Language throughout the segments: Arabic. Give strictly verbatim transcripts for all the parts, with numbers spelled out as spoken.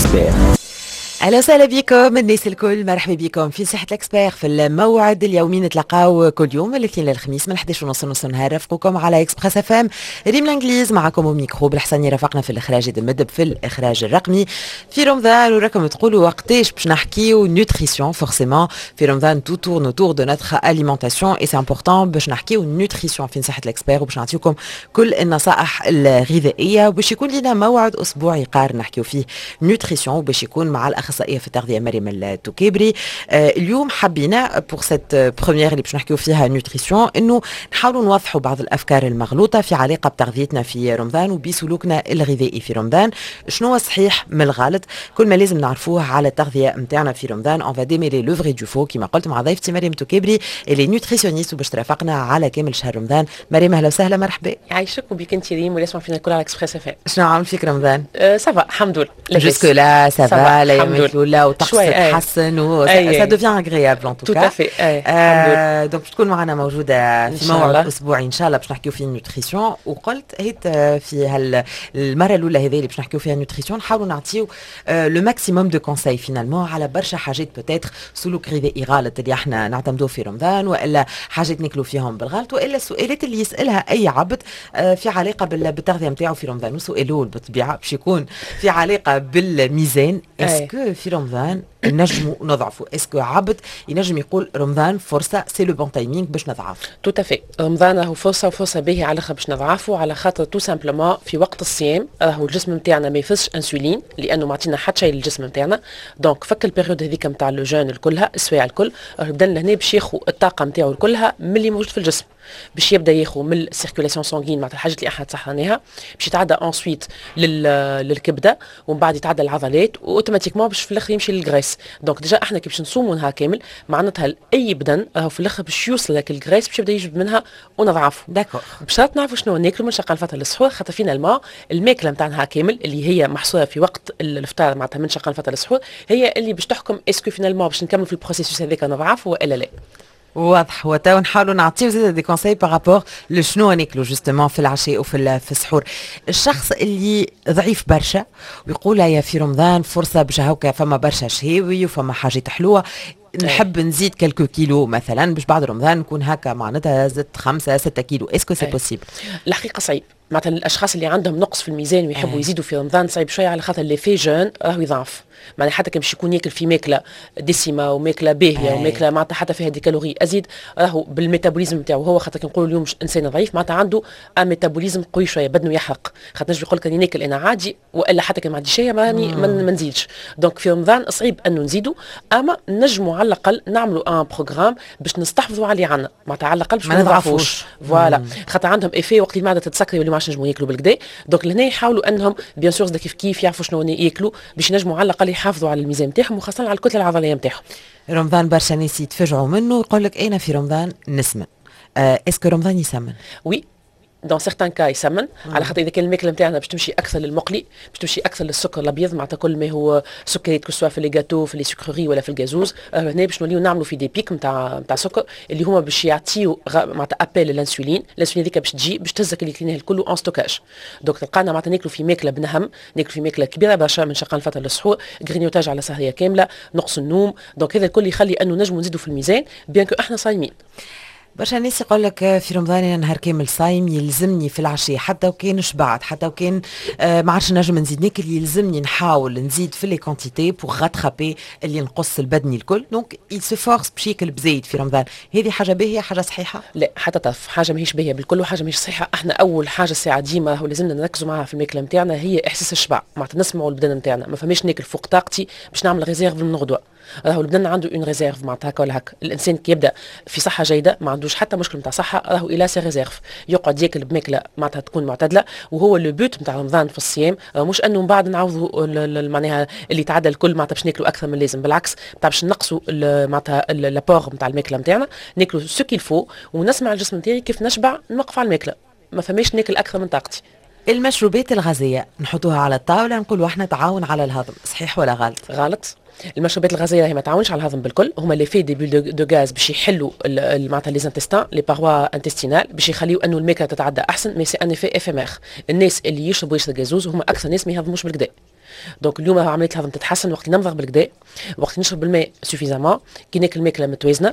الاكسبير. اهلا وسهلا بكم الناس الكل، مرحبا بكم في صحة الاكسبير في الموعد اليومي. نتلاقاو كل يوم من الاثنين للخميس من احد عشر ونص نص النهار. رافقكم على اكسبريس اف ام. ريم الانجليز معكم وميكرو بالحسني، رافقنا في الاخراج المدب في الاخراج الرقمي. في رمضان وراكم تقولوا وقتاش باش نحكيو نوتريسيون. فورسيمون في رمضان تو تورن اوتور دو نوتر اليمونتاسيون اي سي امبورطون باش نحكيو نوتريسيون في صحة الاكسبير، وباش نعطيكم كل النصائح الغذائيه، وباش يكون لنا موعد اسبوعي قارن نحكيو فيه نوتريسيون، وباش يكون مع الاخصائيه في التغذيه مريم التوكيبري. آه اليوم حبينا بور سيت بروميير اللي باش نحكيو فيها نوتريسيون انه نحاولوا نوضحوا بعض الافكار المغلوطه في علاقه بتغذيتنا في رمضان وبسلوكنا الغذائي في رمضان. شنو هو صحيح من الغلط؟ كل ما لازم نعرفوه على التغذيه نتاعنا في رمضان. اون فا ديميلي لو فري دو فو كيما قلت مع ضيفتي مريم توكيبري اللي نوتريسيونيست وباش ترافقنا على كامل شهر رمضان. مريم اهلا وسهلا، مرحبا. يعيشك وبيك انت ريم واللي يسمع فينا الكل على اكسبريس اف ام. شنو عامل فيك رمضان؟ أه سافا الحمد لله. جوسك لا سافا، الايام الاولى وطقس شوي تحسن و سا دوفيان اغريابل ان تو كا. توكا. الحمد لله. دونك تكون معنا موجوده في موعد اسبوعي ان شاء الله باش نحكيو فيه النوتريسيون. وقلت هيت في هالمره الاولى هذه اللي باش نحكيو فيها النوتريسيون نحاولوا نعطيو لو ماكسيموم دو كونساي فينالمون على برشا حاجات بوتيتر سلوك غذائي غلط اللي احنا نعتمدوه في رمضان، والا حاجات ناكلوا فيهم بالغلط، والا السؤالات اللي يسالها اي عبد في علاقه بالتغذيه نتاعو في رمضان. وسؤاله بالطبيعه باش يكون في علاقه بالميزان. اسكو في رمضان نجموا نضعفوا؟ اسكو عبد ينجم يقول رمضان فرصه سي لو بون تايمينغ باش نضعف؟ تو تافي، رمضان راهو فرصه وفرصه باهيه على خاطر باش نضعفوا، على خاطر تو سامبلومون في وقت الصيام راهو الجسم نتاعنا ما يفرزش انسولين لانه ما عطينا حتى شيء للجسم نتاعنا. دونك فك البيريود هذيك نتاع لو جون الكلها السوايع الكل راهو يبدا لهنا باش ياخذ الطاقه نتاعو كلها من اللي موجود في الجسم، باش يبدا ياخذ من السيركولاسيون سانغين معناتها الحاجات اللي احنا تسحرناها، باش يتعدى انسويت للكبده ومن بعد يتعدى العضلات واوتوماتيكمون باش في الاخر يمشي للغريس. دونك ديجا احنا كي باش نصوموا نهار كامل معناتها اي بدن راهو في الاخر باش يوصل لك الغريس باش يبدا يجبد منها ونضعفوا. داكور. بشرط نعرفوا شنو ناكلوا من شقه الفطر للسحور، خاطر فينا الماء الماكله نتاع نهار كامل اللي هي محصوره في وقت الافطار معناتها من شقه الفطر للسحور هي اللي باش تحكم اسكو فينا الماء باش نكملوا في البروسيسوس هذاك نضعفوا والا لا. واضح. وتو نحاولوا نعطيو زيد دي كونساي بارابور لشنو ناكلوا جوستومون في العشاء وفي في السحور. الشخص اللي ضعيف برشا ويقول يا في رمضان فرصه باش هكا فما برشا شهاوي وفما حاجات حلوه، نحب نزيد كالكو كيلو مثلا باش بعد رمضان نكون هكا معناتها زدت خمسة ستة كيلو، اسكو سي بوسيبل؟ الحقيقه صعيب. معناتها الاشخاص اللي عندهم نقص في الميزان ويحبوا أي. يزيدوا في رمضان صعيب شويه على خاطر اللي في جون راهو يضعف. معناها حتى كان باش يكون ياكل في ماكله دسمه وماكله باهيه وماكله معناتها حتى فيها دي كالوري ازيد راهو بالميتابوليزم نتاعو هو خاطر كنقولوا اليوم انسان ضعيف معناتها عنده ميتابوليزم قوي شويه بدنه يحرق، خاطر نجم يقول لك راني ناكل انا عادي والا حتى كان ما عنديش شيء ماني ما نزيدش. دونك في رمضان صعيب انه نزيدوا، اما نجموا على الاقل نعملوا ان بروغرام باش نستحفظوا على اللي عندنا معناتها على الاقل باش ما نضعفوش. فوالا خاطر عندهم ايفي وقت المعده تتسكري واللي ما عادش نجموا ياكلوا بالكدا. دونك لهنا يحاولوا انهم بيان سور كيف كيف يعرفوا شنو ياكلوا باش نجموا على الاقل يحافظوا على الميزان نتاعهم وخاصه على الكتله العضليه نتاعهم. رمضان برشا ناس يتفاجئوا منه ويقول لك انا في رمضان نسمن. آه اسكو رمضان يسمن؟ وي دون سيغتان كا يسمن على خاطر اذا كان الماكله نتاعنا باش تمشي اكثر للمقلي باش تمشي اكثر للسكر الابيض معناتها كل ما هو سكريات كسوا في لي جاتو في لي سكري ولا في الجازوز هنا باش نوليو نعملوا في دي بيك نتاع نتاع سكر اللي هما باش يعطيو معناتها ابل للانسولين. الانسولين هذيك باش تجي باش تهزك اللي كليناه الكل اون ستوكاج. دونك تلقانا معناتها ناكلوا في ماكله بنهم، ناكلوا في ماكله كبيره برشا من شقان الفطر للسحور، غرينيوتاج على سهريه كامله، نقص النوم. دونك هذا الكل يخلي انه نجموا نزيدوا في الميزان بيان كو احنا صايمين. برشا ناس يقول لك في رمضان انا نهار كامل صايم يلزمني في العشاء حتى وكان شبعت حتى وكان آه ما عادش نجم نزيد ناكل يلزمني نحاول نزيد في لي كونتيتي بوغ غاترابي اللي نقص البدني الكل. دونك يل سو فورس باش ياكل بزايد في رمضان. هذه حاجه باهيه حاجه صحيحه؟ لا حتى طرف حاجه ماهيش باهيه بالكل وحاجه ماهيش صحيحه. احنا اول حاجه الساعه ديما هو لازمنا نركزوا معاها في الماكله نتاعنا هي احساس الشبع، معناتها نسمعوا البدن نتاعنا ما فماش ناكل فوق طاقتي باش نعمل ريزيرف من الغدوه. راهو البدن عنده اون ريزيرف معناتها هكا ولا هكا. الانسان كي يبدا في صحه جيده ما عندوش حتى مشكل نتاع صحه راهو الى سي ريزيرف يقعد ياكل بماكله معناتها تكون معتدله. وهو لو بوت نتاع رمضان في الصيام مش انه من بعد نعوضوا معناها اللي تعدى الكل معناتها باش ناكلوا اكثر من اللازم، بالعكس نتاع باش نقصوا معناتها لابور نتاع الماكله نتاعنا ناكلوا سو كيل فو ونسمع الجسم نتاعي كيف نشبع نوقف على الماكله ما فماش ناكل اكثر من طاقتي. المشروبات الغازيه نحطوها على الطاوله نقولوا احنا تعاون على الهضم، صحيح ولا غلط؟ غلط. المشروبات الغازيه هي ما تعاونش على الهضم بالكل، هما لي في دي بول دو غاز باش يحلوا معناتها لي انتستان لي باروا انتستينال باش يخليو انه الماكله تتعدى احسن، مي سي ان افي افيمير. الناس اللي يشربوا يشرب غازوز هما اكثر ناس ما يهضموش بالكدا. دونك اليوم راهو عمليه الهضم تتحسن وقت نمضغ بالكدا، وقت نشرب الماء سوفيزامون، كي ناكل ماكله متوازنه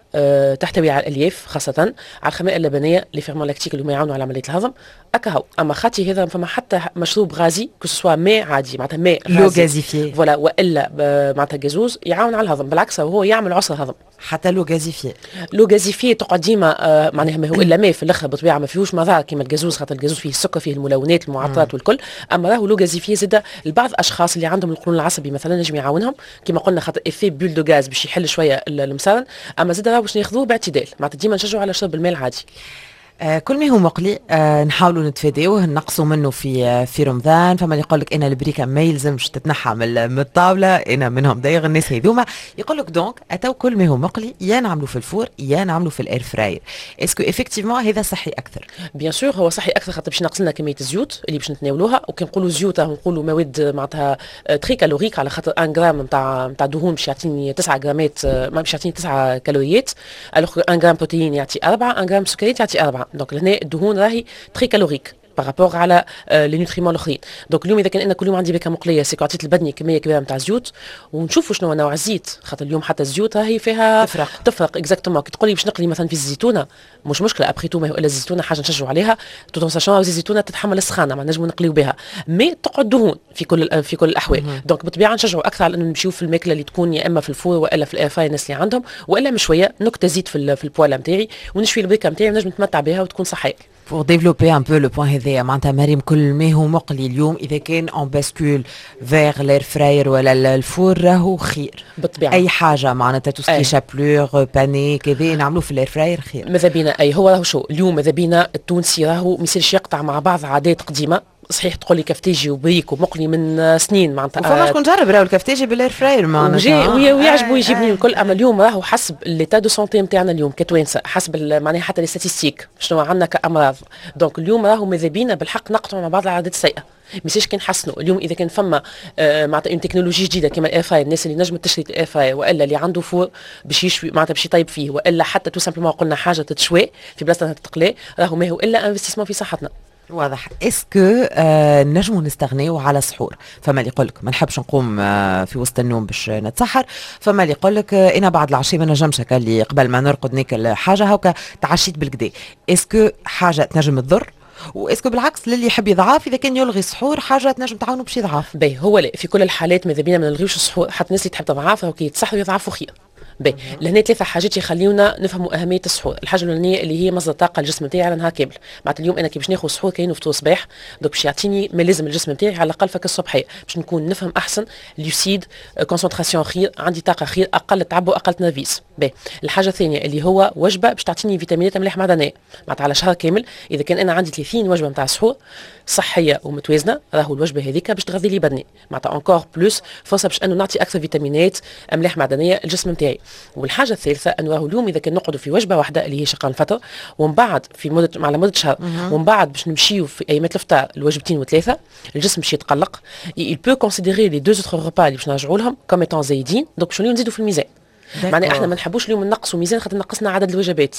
أه تحتوي على الالياف، خاصه على الخمائر اللبنيه لي فيرمون لاكتيك اللي هما يعاونوا على عمليه الهضم. اكاهو اما خاطي هذا فما حتى مشروب غازي كو سوا ماء عادي معناتها ماء لو غازيفي فوالا والا معناتها غازوز يعاون على الهضم، بالعكس هو يعمل عسر هضم. حتى لو غازيفي لو غازيفي تقعد ديما آه معناها ما هو الا ماء في الاخر بطبيعه ما فيهوش مضار كيما الغازوز، خاطر الغازوز فيه السكر فيه الملونات المعطرات والكل. اما راهو لو غازيفي زاد البعض الاشخاص اللي عندهم القولون العصبي مثلا نجم يعاونهم كيما قلنا، خاطر افي بول دو غاز باش يحل شويه المسارن. اما زاد راهو باش ناخذوه باعتدال، معناتها ديما نشجعوا على شرب الماء العادي. آه كل ما هو مقلي آه نحاولوا نتفاداوه نقصوا منه في آه في رمضان. فما اللي يقول لك انا البريكه ما يلزمش تتنحى من الطاوله، انا منهم دايغ الناس هذوما يقول لك دونك اتو كل ما هو مقلي يا نعملوا في الفور يا نعملوا في الاير فراير. اسكو افكتيفمون هذا صحي اكثر؟ بيان سور هو صحي اكثر، خاطر باش نقص لنا كميه الزيوت اللي باش نتناولوها. وكي نقولوا زيوت نقولوا مواد معناتها تري كالوريك، على خاطر واحد غرام نتاع نتاع دهون باش يعطيني تسعة غرامات، ما باش يعطيني تسعة كالوريات، الوغ واحد غرام بروتين يعطي أربعة، واحد غرام سكريات يعطي أربعة. دونك لهنا الدهون راهي تري كالوريك بارابور على لي نوتريمون الاخرين. دونك اليوم اذا كان انا كل يوم عندي بكه مقليه سيكو عطيت لبدني كميه كبيره نتاع زيوت، ونشوفوا شنو نوع الزيت، خاطر اليوم حتى الزيوت راهي فيها تفرق تفرق اكزاكتومون. كي تقولي باش نقلي مثلا في الزيتونه مش مشكله، ابخي تو ما هو الا الزيتونه حاجه نشجعوا عليها، تو ساشون الزيتونه تتحمل السخانه ما نجموا نقليو بها، مي تقعد دهون في كل في كل الاحوال. دونك بالطبيعه نشجعوا اكثر على انه نمشيو في الماكله اللي تكون يا اما في الفور والا في الاير فراي الناس اللي عندهم، والا مشويه نكته زيت في في البواله نتاعي ونشوي البريكه نتاعي ونجم نتمتع بها وتكون صحيه. pour développer un peu le point هذايا معناتها مريم كل ما هو مقلي اليوم اذا كان اون باسكول فيغ لير فراير ولا الفور راهو خير بالطبيعه. اي حاجه معناتها توسكي شابلور باني كذا نعملوا في الاير فراير خير. ماذا بينا اي هو راهو شو اليوم ماذا بينا التونسي راهو ما يصيرش يقطع مع بعض عادات قديمه. صحيح تقول لي كفتاجي وبريك ومقلي من سنين معناتها وفما شكون جرب راهو الكفتاجي بالاير فراير معناتها ويعجبوا يجيبني الكل. اما اليوم راهو حسب ليتا دو سونتي نتاعنا اليوم كتوانسه، حسب معناها حتى لي ستاتيستيك شنو عندنا كامراض. دونك اليوم راهو ماذا بينا بالحق نقطعوا مع بعض العادات السيئه، ماشيش كي نحسنوا. اليوم اذا كان فما آه معناتها اون تكنولوجي جديده كما الاير فراير، الناس اللي نجمت تشري الاير فراير والا اللي عنده فور باش يشوي معناتها باش يطيب فيه، والا حتى تو سامبلومون قلنا حاجه تتشوي في بلاصه تتقلي، راهو ما هو الا انفستيسمون في صحتنا. واضح. اسكو آه نجموا نستغنيو على السحور؟ فما اللي يقول لك ما نحبش نقوم آه في وسط النوم باش نتسحر، فما اللي يقول لك آه انا بعد العشاء ما نجمش هكا اللي قبل ما نرقد ناكل حاجه هكا تعشيت بالكدا. اسكو حاجه تنجم تضر؟ واسكو بالعكس للي يحب يضعف اذا كان يلغي السحور حاجه تنجم تعاونوا باش يضعف؟ باهي هو لا في كل الحالات ماذا بينا ما نلغيوش السحور، حتى الناس اللي تحب تضعف وكي يتسحروا يضعفوا خير. باهي لهنا ثلاثه حاجات يخليونا نفهموا اهميه السحور. الحاجه الاولانيه اللي هي مصدر طاقه الجسم نتاعي على نهار كامل. معناتها اليوم انا كي باش ناخذ سحور كاين فطور صباح، دوك باش يعطيني ما لازم الجسم نتاعي على الاقل فك الصبحيه باش نكون نفهم احسن ليوسيد كونسونطراسيون خير، عندي طاقه خير، اقل تعب واقل تنرفيس. باهي الحاجه الثانيه اللي هو وجبه باش تعطيني فيتامينات مليح معدنيه، معناتها على شهر كامل اذا كان انا عندي ثلاثين وجبه نتاع السحور صحيه ومتوازنه، راهو الوجبه هذيك باش تغذي لي بدني، معناتها انكور بلوس فرصه باش انه نعطي اكثر فيتامينات مليح معدنيه الجسم نتاعي. والحاجه الثالثه انه راهو اليوم اذا كان نقعدوا في وجبه واحده اللي هي شقان الفطر ومن بعد في مده على مده شهر ومن بعد باش نمشيو في ايامات الفطار الوجبتين وثلاثه، الجسم باش يتقلق، il peut considérer les deux autres repas اللي باش نرجعوا لهم كوم ايتون زايدين، دونك باش نزيدوا في الميزان. معناها احنا ما نحبوش اليوم نقصوا ميزان خاطر نقصنا عدد الوجبات،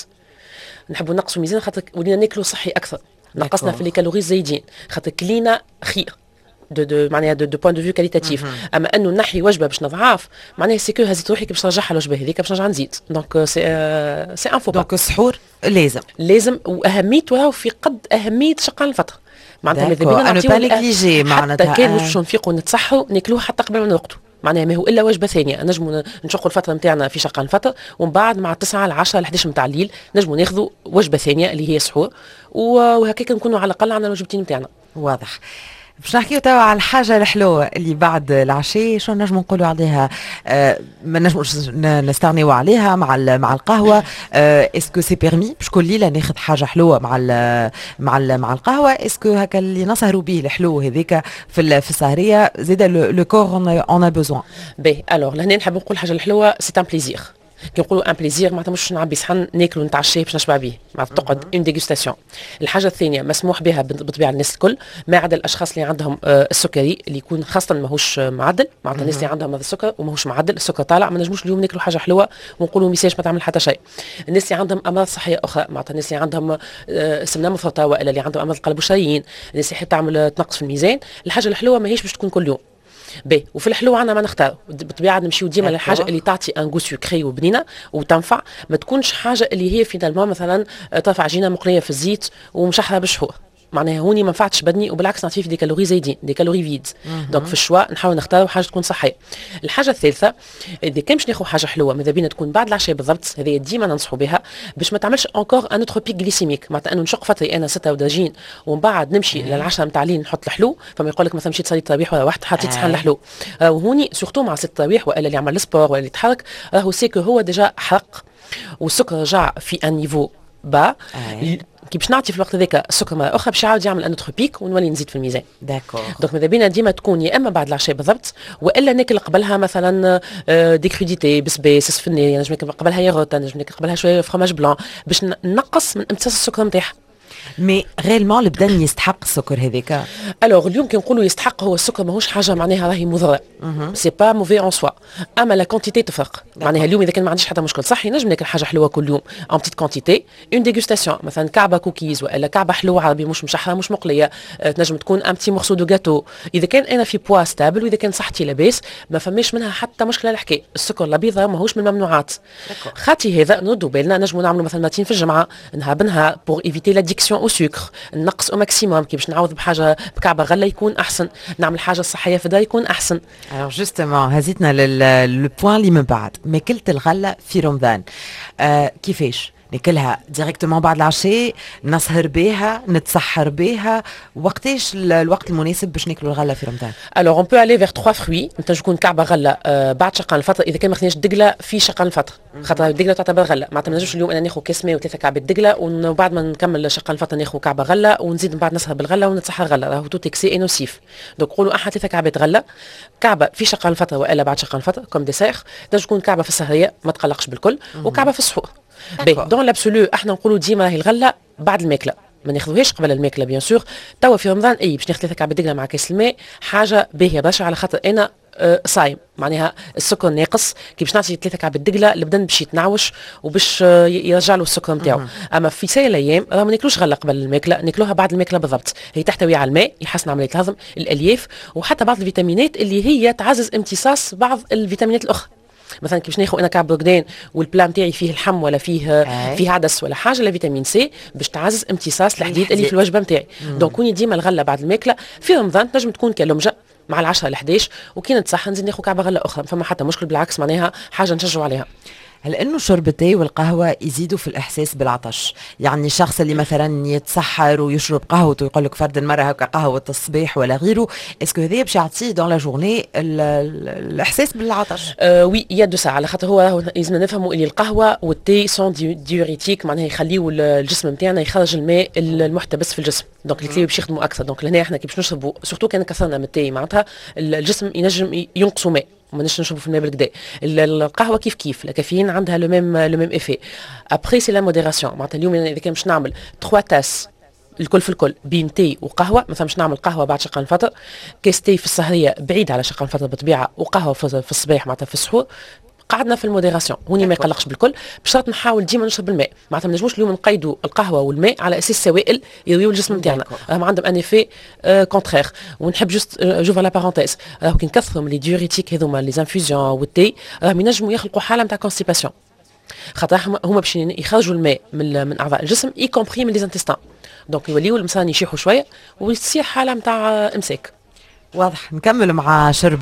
نحبوا نقصوا ميزان خاطر ولينا ناكلوا صحي اكثر، نقصنا في لي كالوري الزايدين خاطر كلينا خير دو دو معناها دو بوين دو فيو كاليتاتيف. اما انه نحي وجبه باش نضعف معناها سي كو هزيت روحي باش نرجعها الوجبه هذيك باش نرجع نزيد. دونك سي سي ان فو. دونك السحور لازم لازم واهميته راهو في قد اهميه شقان الفطر. معناتها ماذا بينا نعطيو با نيجليجي معناتها حتى كان باش نفيقوا نتصحوا ناكلوه حتى قبل ما نرقدوا، معناها ما هو الا وجبه ثانيه نجموا نشقوا الفتره نتاعنا في شقان الفطر ومن بعد مع التسعة العشرة الحداش نتاع الليل نجموا ناخذوا وجبه ثانيه اللي هي سحور، وهكاك نكونوا على الاقل عندنا الوجبتين نتاعنا. واضح. باش نحكيو توا على الحاجه الحلوه اللي بعد العشاء، شو نجموا نقولوا عليها؟ آه ما نجموش نستغنيو عليها مع مع القهوه. آه اسكو سي بيرمي باش كل ليله ناخذ حاجه حلوه مع ال مع ال مع القهوه؟ اسكو هكا اللي نسهروا به الحلو هذيك في في السهريه زيد لو كور اون ا بوزوان؟ باهي الوغ لهنا نحب نقول حاجه الحلوه سي ان بليزير. كي نقولوا ان بليزير معناتها مش نعبي صحن ناكلوا نتعشى باش نشبع به، معناتها تقعد اون ديغوستاسيون. الحاجه الثانيه مسموح بها بطبيعه الناس الكل ما عدا الاشخاص اللي عندهم آه السكري اللي يكون خاصه ماهوش معدل، معناتها الناس اللي عندهم هذا السكر وماهوش معدل، السكر طالع ما نجموش اليوم ناكلوا حاجه حلوه ونقولوا ميساج ما تعمل حتى شيء. الناس اللي عندهم امراض صحيه اخرى، معناتها الناس اللي عندهم آه سمنه مفرطه والا اللي عندهم امراض القلب والشرايين، الناس اللي حتى تعمل تنقص في الميزان، الحاجه الحلوه ماهيش باش تكون كل يوم. باهي. وفي الحلو عندنا ما نختار بالطبيعه نمشيو ديما للحاجه اللي تعطي ان غو سكري وبنينه وتنفع، ما تكونش حاجه اللي هي فينالمون مثلا طرف عجينه مقليه في الزيت ومشحره بالشحور، معناها هوني ما نفعتش بدني وبالعكس نعطيه في دي كالوري زايدين، دي كالوري فيد. دونك في الشوا نحاول نختاروا حاجه تكون صحيه. الحاجه الثالثه اذا كان باش ناخذ حاجه حلوه ماذا بينا تكون بعد العشاء بالضبط، هذه ديما ننصحوا بها باش ما تعملش انكور ان اوتر بيك جليسيميك، معناتها انه نشق فتري انا ستة وداجين ومن بعد نمشي للعشاء نتاع الليل نحط الحلو، فما يقول لك مثلا مشيت صليت التراويح ولا واحد حطيت صحن الحلو. وهوني سورتو مع ست التراويح والا اللي يعمل سبور ولا اللي يتحرك راهو سيكو هو ديجا حرق والسكر رجع في ان نيفو با، كي باش نعطي في الوقت هذاك السكر مره اخرى باش يعاود يعمل ان اوتر بيك ونولي نزيد في الميزان. داكور. دونك ماذا بينا ديما تكون يا اما بعد العشاء بالضبط والا ناكل قبلها مثلا دي كروديتي بسبيس سفنيه، نجم ناكل قبلها ياغورت، نجم ناكل قبلها شويه فرماج بلان باش نقص من امتصاص السكر نتاعها. مي غيرمون البدن يستحق السكر هذاك؟ الوغ اليوم كي نقولوا يستحق هو السكر ماهوش حاجه معناها راهي مضره، سي با موفي اون سوا، اما لا كونتيتي تفرق. معناها اليوم اذا كان ما عنديش حتى مشكل صحي نجم ناكل حاجه حلوه كل يوم ان بتيت كونتيتي، اون ديغوستاسيون مثلا كعبه كوكيز ولا كعبه حلوه عربي مش مشحره مش مقليه، تنجم تكون ان بتي مورسو دو جاتو. اذا كان انا في بوا ستابل واذا كان صحتي لاباس ما فماش منها حتى مشكله الحكايه. السكر الابيض ماهوش من الممنوعات، خاطي هذا نردوا بالنا نجموا نعملوا مثلا ماتين في الجمعه نهار بنهار بور ايفيتي لاديكسيون او سكر، نقص او ماكسيموم كي باش نعوض بحاجه بكعبه غله يكون احسن، نعمل حاجه صحيه في الدار يكون احسن. الوغ جوستومون هزيتنا للبوان اللي من بعد، ماكلة الغله في رمضان آه كيفاش ناكلها ديريكتومون بعد العشاء، نسهر بها، نتسحر بها، وقتاش الوقت المناسب باش ناكلوا الغله في رمضان؟ الوغ اون بو الي فيغ ثلاثة فروي، انت تكون كعبه غله آه بعد شقان الفطر اذا كان ما خديناش دقله في شقان الفطر، خاطر الدقله تعتبر غله، معناتها ما نجمش اليوم انا ناخذ كاس ماء وثلاثه كعبه دقله وبعد ما نكمل شقان الفطر ناخذ كعبه غله ونزيد من بعد نسهر بالغله ونتسحر غله، راهو تو تكسي انوسيف. دونك قولوا احد ثلاثه كعبات غله، كعبه في شقان الفطر والا بعد شقان الفطر كوم ديسير، تنجم تكون كعبه في السهريه ما تقلقش بالكل، وكعبه في السحور. باهي دون لابسولو احنا نقولوا ديما راهي الغله بعد الماكله، ما ناخذوهاش قبل الماكله بيان سور. توا في رمضان اي باش ناخذ ثلاثه كعبات دقله مع كاس الماء حاجه باهيه برشا، على خاطر انا أه صايم معناها السكر ناقص، كي باش نعطي ثلاثه كعبات دقله البدن باش يتنعوش وباش يرجع له السكر نتاعو. اما في سائر الايام راه ما ناكلوش غله قبل الماكله، ناكلوها بعد الماكله بالضبط. هي تحتوي على الماء يحسن عمليه الهضم، الالياف وحتى بعض الفيتامينات اللي هي تعزز امتصاص بعض الفيتامينات الاخرى. مثلا كيفاش ناخذ انا كعب بروكدين والبلان نتاعي فيه اللحم ولا فيه أي. فيه عدس ولا حاجه، لا فيتامين سي باش تعزز امتصاص الحديد اللي في الوجبه نتاعي. دونك كوني ديما الغله بعد الماكله في رمضان تنجم تكون كلمجه مع العشرة الحداش وكي نتصح نزيد ناخذ كعبه غله اخرى، فما حتى مشكل بالعكس معناها حاجه نشجعوا عليها. هل انه شرب التاي والقهوه يزيدوا في الاحساس بالعطش؟ يعني الشخص اللي مثلا يتسحر ويشرب قهوته ويقول لك فرد المره هكا قهوه الصباح ولا غيره، اسكو هذا باش يعطيه دون لا جورني الاحساس بالعطش؟ أه وي يا دو سا، على خاطر هو لازم نفهموا اللي القهوه والتي سون ديوريتيك، معناها يخليوا الجسم نتاعنا يخرج الماء المحتبس في الجسم، دونك الكلي باش يخدموا اكثر. دونك لهنا احنا كي باش نشربوا سورتو كان كثرنا من التاي معناتها الجسم ينجم ينقصوا ماء، ما نش نشربوا في الماء بالكدا. القهوه كيف كيف الكافيين عندها لو ميم لو ميم ايفي. ابري سي لا موديراسيون، معناتها اليوم اذا كان باش نعمل ثلاثة تاس الكل في الكل بين تي وقهوه، مثلا باش نعمل قهوه بعد شقان الفطر، كاس تي في السهريه بعيد على شقان الفطر بالطبيعه، وقهوه في الصباح معناتها في السحور، قعدنا في الموديراسيون هوني ما يقلقش بالكل. بشرط نحاول ديما نشرب الماء، معناتها ما نجموش اليوم نقيدوا القهوه والماء على اساس سوائل يرويو الجسم نتاعنا، راهم عندهم ان ايفي كونترير. ونحب جوست جوفر لا بارونتيز، راهو كي نكثروا من لي ديوريتيك هذوما لي زانفيزيون والتي راهم ينجموا يخلقوا حاله نتاع كونستيباسيون، خاطر هما باش يخرجوا الماء من من اعضاء الجسم اي كومبري من لي زانتيستان، دونك يوليو المصان يشيحوا شويه ويصير حاله نتاع امساك. واضح. نكمل مع شرب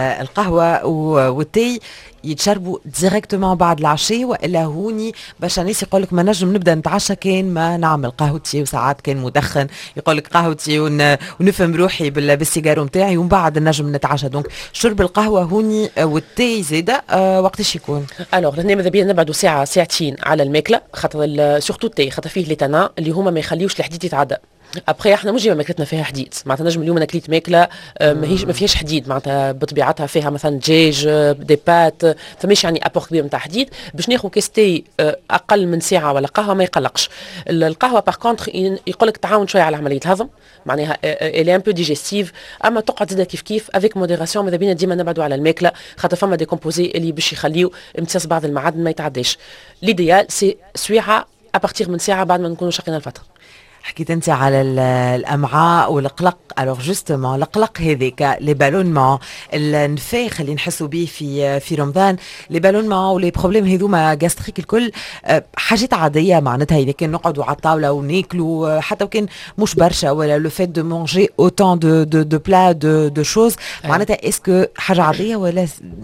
القهوه والتي، يتشربوا ديريكتومون بعد العشاء والا هوني برشا ناس يقول لك ما نجم نبدا نتعشى كان ما نعمل قهوتي، وساعات كان مدخن يقول لك قهوتي ون... ونفهم روحي بال... بالسيجارو نتاعي ومن بعد نجم نتعشى. دونك شرب القهوه هوني والتي زاده أه وقتاش يكون؟ الوغ هنا ماذا بينا نبعدوا ساعه ساعتين على الماكله، خاطر سورتو التي خاطر فيه ليتانا اللي هما ما يخليوش الحديد يتعدى. ابخي احنا مش ديما ماكلتنا فيها حديد، معناتها نجم اليوم انا كليت ماكله ماهيش ما فيهاش حديد، معناتها بطبيعتها فيها مثلا دجاج دي بات، فماش يعني ابور كبير نتاع حديد. باش ناخذ كاستي اقل من ساعه ولا قهوه ما يقلقش. القهوه باغ كونتر يقول لك تعاون شويه على عمليه الهضم، معناها الي ان بو ديجيستيف، اما تقعد زاده كيف كيف افيك موديراسيون. ماذا بينا ديما نبعدوا على الماكله، خاطر فما دي كومبوزي اللي باش يخليو امتصاص بعض المعادن ما يتعداش. ليديال سي سويعه ابارتيغ من ساعه بعد ما نكونوا شقينا الفطر. حكيت انت على الامعاء والقلق. الوغ جوستومون القلق هذاك لي بالونمون النفاخ اللي نحسوا به في في رمضان، لي بالونمون ولي بروبليم هذوما غاستريك الكل حاجات عاديه معناتها. اذا كان نقعدوا على الطاوله وناكلوا حتى وكان مش برشا، ولا لو فيت دو مونجي اوتون دو دو دو بلا دو دو شوز، معناتها اسكو حاجه عاديه ولا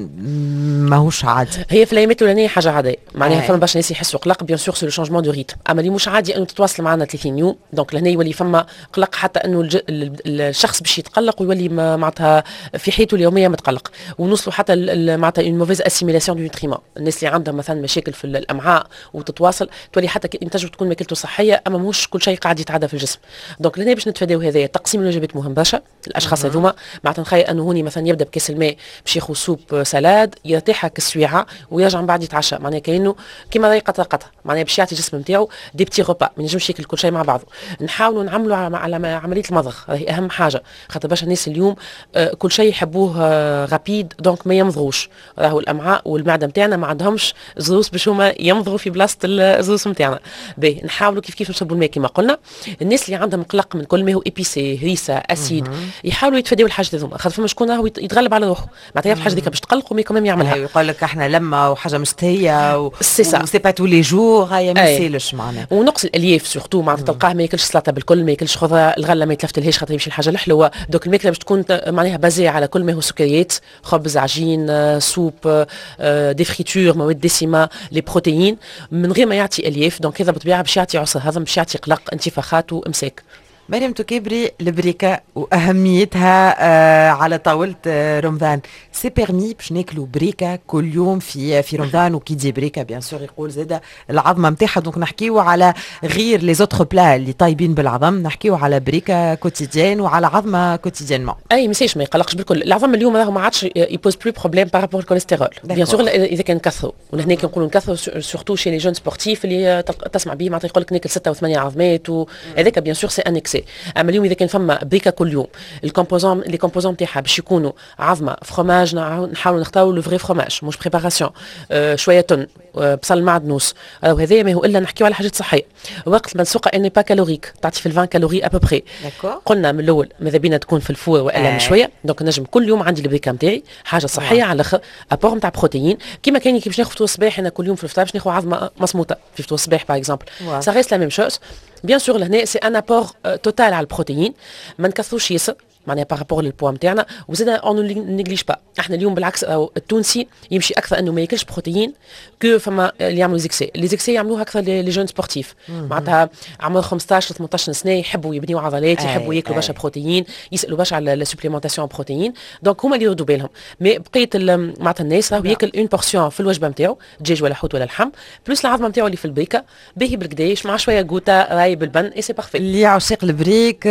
ماهوش عادي؟ هي في الايامات الاولانيه حاجه عاديه، معناها فما برشا ناس يحسوا قلق بيان سور سو لو شونجمون دو ريتم، اما اللي مش عادي انه تتواصل معنا ثلاثين يوم. دونك لهنا يولي فما قلق حتى انه الج... الشخص باش يتقلق ويولي معناتها في حياته اليوميه متقلق، ونوصلوا حتى معناتها اون موفيز اسيميلاسيون دو نوتريمون. الناس اللي عندها مثلا مشاكل في الامعاء وتتواصل تولي حتى تنجم تكون ماكلته صحيه اما مش كل شيء قاعد يتعدى في الجسم. دونك لهنا باش نتفاداو هذايا. تقسيم الوجبات مهم برشا. الاشخاص هذوما معناتها نخيل انه هوني مثلا يبدا بكاس الماء باش ياخذ سوب سلاد يرتاح كالسويعه ويرجع من بعد يتعشى، معناها كانه كيما ضيقه طاقتها، معناها باش يعطي الجسم نتاعو دي بتي روبا، ما ينجمش ياكل كل شيء مع بعضه. نحاولوا نعملوا على عمليه المضغ، هذه اهم حاجه، خاطر برشا الناس اليوم آه كل شيء يحبوه آه رابيد، دونك ما يمضغوش. راهو الامعاء والمعده نتاعنا ما عندهمش زروس باش هما يمضغوا في بلاصه الزروس نتاعنا. باهي نحاولوا كيف كيف نشربوا الماء كما قلنا. الناس اللي عندهم قلق من كل ما هو ايبيسي هريسه اسيد يحاولوا يتفادوا الحاجه هذوما، خاطر فما شكون راهو يتغلب على روحه، معناتها الحاجه ديك باش تقلقوا مي كمان يعملها. يقول لك احنا لما وحاجه مستهيه و سي سا سي با تو لي جور، هيا ما يسالش معناها. ونقص الالياف سورتو، معناتها تلقاه ما ياكلش سلطه بالكل، ما ياكلش خضره، الغله ما يتلفتلهاش خاطر يمشي الحاجه الحلوه. دوك الماكله باش تكون معناها بازيه على كل ما هو سكريات، خبز، عجين، سوب، دي فريتور، مواد دسمه، لي بروتيين، من غير ما يعطي الياف. دونك هذا بالطبيعه باش يعطي عسر هضم، باش يعطي قلق، انتفاخات وامساك. مريم توكبري، البريكة وأهميتها آه على طاولة آه رمضان، سي بيرمي باش ناكلوا بريكة كل يوم في في رمضان؟ وكي دي بريكة بيان سور يقول زاده العظمة نتاعها، دونك نحكيو على غير لي زوتر بلا اللي طايبين بالعظم، نحكيو على بريكة كوتيديان وعلى عظمة كوتيديانمون. اي ميساش ما يقلقش بالكل. العظم اليوم راهو ما عادش يبوز بلو بروبليم بارابور الكوليسترول، بيان سور اذا كان كثروا. ولهنا كنقولوا نكثروا سورتو شي لي جون سبورتيف اللي تسمع به، معناتها يقول لك ناكل ستة وثمانية عظمات، وهذاك بيان سور سي ان اكسي. اما اليوم اذا كان فما بريكه كل يوم، الكومبوزون لي كومبوزون نتاعها باش يكونوا عظمه، فروماج، نحاولوا نختاروا لو فري فروماج مش بريباراسيون، آه شويه تن، آه بصل معدنوس، هذايا ما هو الا نحكيو على حاجات صحيه. وقت ما نسوق اني با كالوريك، تعطي في عشرين كالوري ابوبري. قلنا من الاول ماذا بينا تكون في الفور والا من شويه. دونك نجم كل يوم عندي البريكه نتاعي حاجه صحيه على الاخر، ابور نتاع بروتين كيما كاين كي باش ناخذ فطور الصباح. انا كل يوم في الفطور باش ناخذ عظمه مصموطه في فطور الصباح باغ اكزومبل، سا ريست لا ميم شوز. بيان سور لهنا سي ان ابور توتال على البروتين، ما نكثروش ياسر معناها بارابور للبوا نتاعنا. وزاد اون نيجليج با، احنا اليوم بالعكس التونسي يمشي اكثر انه ما ياكلش بروتين كو فما اللي يعملوا زيكسي. لي زيكسي يعملوها اكثر لي جون سبورتيف، معناتها عمر خمسطاش ثمنطاش سنه، يحبوا يبنيوا عضلات، يحبوا ياكلوا برشا بروتين، يسالوا برشا على لا سوبليمونتاسيون بروتين. دونك هما اللي يردوا بالهم. مي بقيه معناتها الناس راهو ياكل اون بورسيون في الوجبه نتاعو، دجاج ولا حوت ولا لحم، بلوس العظمه نتاعو اللي في البريكه باهي بالقداش مع شويه غوتا راي بالبن، اي سي بارفي. اللي عشاق البريك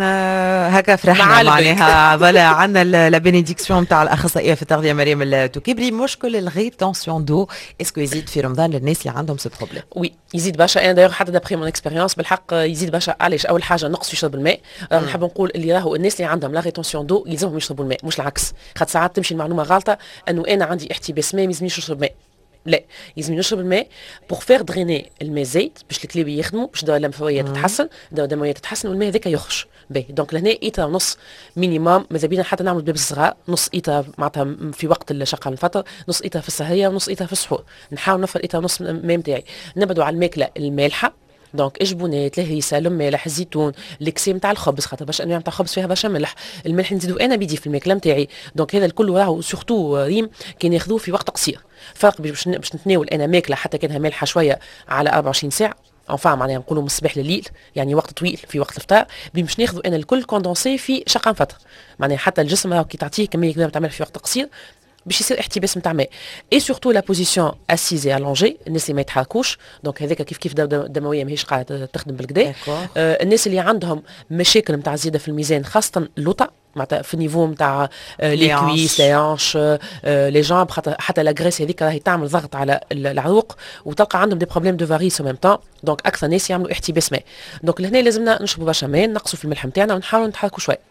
احنا هكا فرحنا معناها فوالا عندنا لا بينيديكسيون نتاع الاخصائيه في التغذيه مريم التوكبري. مشكل الريتونسيون دو اسكو يزيد في رمضان للناس اللي عندهم سو بروبليم؟ وي يزيد برشا. انا داير حتى دابري مون اكسبيريونس بالحق يزيد برشا. علاش؟ اول حاجه نقص في شرب الماء. نحب نقول اللي راهو الناس اللي عندهم لا ريتونسيون دو يلزمهم يشربوا الماء مش العكس، خاطر ساعات تمشي المعلومه غلطه انه انا عندي احتباس ماء ما يلزمنيش نشرب ماء. لا، يلزم نشرب الماء بور فير دريني الماء زايد باش الكلاب يخدموا، باش الدوره اللمفاويه تتحسن، الدوره الدمويه تتحسن، والماء هذاك يخرج. باهي دونك لهنا ايتر ونص مينيموم، ماذا بينا حتى نعمل باب الصغار، نص ايتر معناتها في وقت الشقه الفطر، نص ايتر في السهريه، ونص ايتر في السحور. نحاول نفر ايتر ونص الماء نتاعي. نبدو على الماكله المالحه، دونك اجبونات، الهريسه، المالح، الزيتون، الكسي نتاع الخبز، خاطر باش انواع نتاع الخبز فيها برشا ملح. الملح نزيدو انا بيدي في الماكله نتاعي. دونك هذا الكل راهو سورتو ريم كي ناخذوه في وقت قصير. فرق باش باش نتناول انا ماكله حتى كانها مالحه شويه على أربعة وعشرين ساعه، انفا معناها نقولوا من الصباح لليل، يعني وقت طويل في وقت الفطار، باش ناخذوا انا الكل كوندونسي في شقه فتره. معناها حتى الجسم راهو كي تعطيه كميه كبيره تعمل في وقت قصير باش يصير احتباس نتاع ماء. اي سورتو لا بوزيسيون اسيزي الونجي، الناس اللي ما يتحركوش، دونك هذاك كيف كيف الدمويه ماهيش قاعده تخدم بالكدا. آه الناس اللي عندهم مشاكل نتاع زياده في الميزان، خاصه اللوطه معناتها في النيفو نتاع لي كويس، لي هانش، لي جامب، حتى لا غريس هذيك راهي تعمل ضغط على العروق، وتلقى عندهم دي بروبليم دو فاريس او ميم طون. دونك اكثر ناس يعملوا احتباس ماء. دونك لهنا لازمنا نشربوا برشا ماء، نقصوا في الملح نتاعنا، ونحاولوا نتحركوا شوي.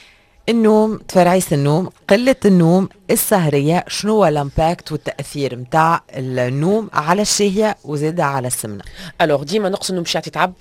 النوم، تفرعيس النوم، قلة النوم، السهرية، شنو هو الامباكت والتأثير متاع النوم على الشهية وزادة على السمنة؟ الوغ ديما نقص النوم باش يعطي تعب،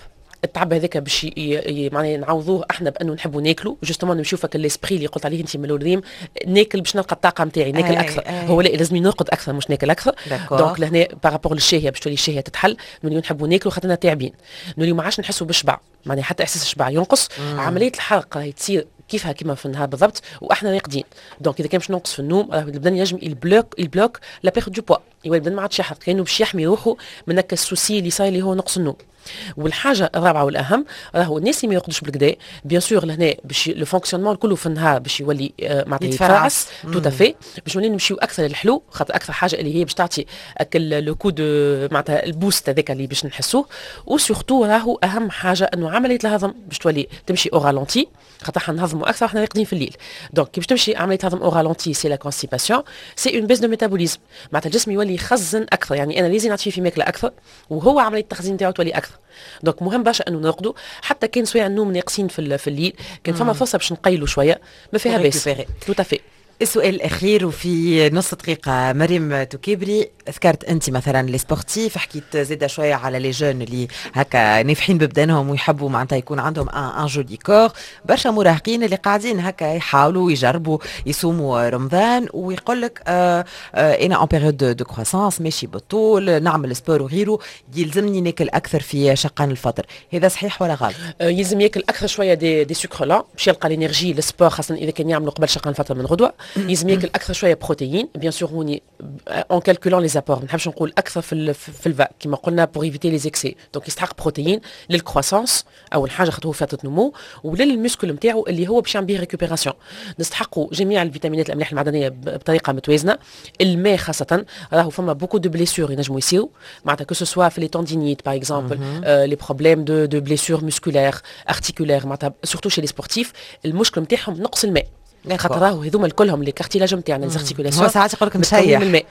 التعب هذاك باش معناها نعوضوه احنا بانه نحبوا ناكلوا جوستومون نشوفك الاسبري اللي قلت عليه انت من الريم، ناكل باش نلقى الطاقه نتاعي ناكل أي اكثر أي. هو لا لازم نرقد اكثر مش ناكل اكثر. دونك لهنا بارابور للشهيه باش تولي الشهيه تتحل، نوليو نحبوا ناكلوا خاطرنا تاعبين، نوليو ما عادش نحسوا بالشبع، معناها حتى احساس الشبع ينقص. مم. عمليه الحرق راهي تصير كيفها كيما في النهار بالضبط واحنا راقدين. دونك اذا كان باش ننقص في النوم راه البدن ينجم البلوك البلوك لا بيرد دو بوا، يولي البدن ما عادش يحرق كانه باش يحمي روحه من هكا السوسي اللي صاير اللي هو نقص النوم. والحاجه الرابعه والاهم راهو الناس اللي ما يرقدوش بالكدا بيان سور لهنا باش لو فونكسيونمون كله في النهار باش يولي معناتها يتفاعس تو تافي، باش نولي نمشيو اكثر للحلو خاطر اكثر حاجه اللي هي باش تعطي اكل لو كو دو معناتها البوست هذاك اللي باش نحسوه. وسورتو راهو اهم حاجه انه عمليه الهضم باش تولي تمشي او رالونتي خاطر احنا نهضموا اكثر احنا راقدين في الليل. دونك كي باش تمشي عمليه هضم او رالونتي سي لا كونستيباسيون سي اون بيس دو ميتابوليزم، معناتها الجسم يولي يخزن اكثر، يعني انا لازم نعطيه في ماكله اكثر وهو عمليه التخزين نتاعو تولي اكثر. دونك مهم برشا انه نرقدوا حتى كان سواء النوم ناقصين في في الليل، كان فما فرصه باش نقيلوا شويه ما فيها باس. تو تافي. السؤال الاخير وفي نص دقيقه، مريم توكيبري، ذكرت انت مثلا لي سبورتيف، حكيت زاده شويه على لي جون اللي هكا نافحين ببدانهم ويحبوا معناتها يكون عندهم ان ان جولي كور، برشا مراهقين اللي قاعدين هكا يحاولوا يجربوا يصوموا رمضان ويقول لك آه آه انا ان بيريود دو كروسانس ماشي بالطول نعمل سبور وغيره، يلزمني ناكل اكثر في شقان الفطر، هذا صحيح ولا غلط؟ آه يلزم ياكل اكثر شويه دي دي سكر لا باش يلقى الانرجي للسبور، خاصه اذا كان يعملوا قبل شقان الفطر من غدوه. يلزم ياكل اكثر شويه بروتين بيان سور هوني اون كالكولون لي زابور، ما نحبش نقول اكثر في في الفا كيما قلنا بور ايفيتي لي زيكسي. دونك يستحق بروتين للكروسانس اول حاجه خاطر هو فتره نمو، وللمسكول نتاعو اللي هو باش يعمل به ريكوبيراسيون. نستحقوا جميع الفيتامينات الاملاح المعدنيه بطريقه متوازنه. الماء خاصه راهو فما بوكو دو بليسور ينجموا يصيروا معناتها كو سو سوا في لي توندينيت باغ اكزومبل لي بروبليم دو دو بليسور مسكولير ارتيكولير، معناتها سورتو شي لي سبورتيف المشكل نتاعهم نقص الماء خاطر راهو هذوما كلهم لي كارتيلاج نتاعنا ليزارتيكولاسيون. هو ساعات يقول لك مشيح الماء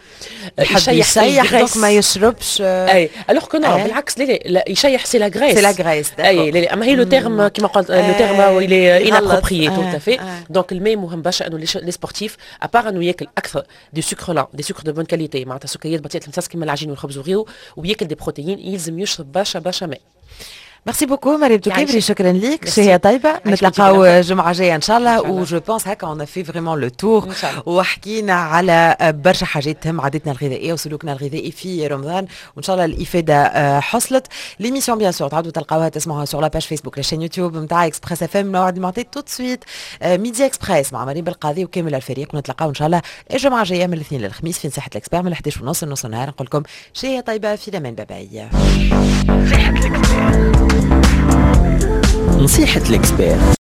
يشيح يشيح دونك ما يشربش اي الوغ كو نو بالعكس لا لا يشيح سي لا غريس سي لا غريس اي لا اما هي لو تيرم كيما قلت لو تيرم الي انابروبريي تو تافي. دونك الماء مهم برشا انه لي سبورتيف ابار انه ياكل اكثر دي سكر لا دي سكر دو بون كاليتي معناتها سكريات بطيئه الامتصاص كيما العجين والخبز وغيره، وياكل دي بروتين يلزم يشرب برشا برشا ماء. ميرسي بوكو مريم توكيبري، شكرا ليك، شهية طيبة، نتلاقاو جمعة جاية ان شاء الله. و جو بونس هكا اون في فريمون لو تور وحكينا على برشا حاجات تهم عادتنا الغذائية وسلوكنا الغذائي في رمضان، وان شاء الله الافادة حصلت. ليميسيون بيان سور تعودوا تلقاوها تسمعوها سور لا باج فيسبوك لاشين يوتيوب نتاع اكسبريس اف ام. موعد المعطي تو سويت ميديا اكسبريس مع مريم بالقاضي وكامل الفريق، ونتلاقاو ان شاء الله الجمعة الجاية من الاثنين للخميس في نصيحة الاكسبير من الحداش ونص لنص النهار. نقول لكم شهية طيبة، في الامان، باي. نصيحة الاكسبير.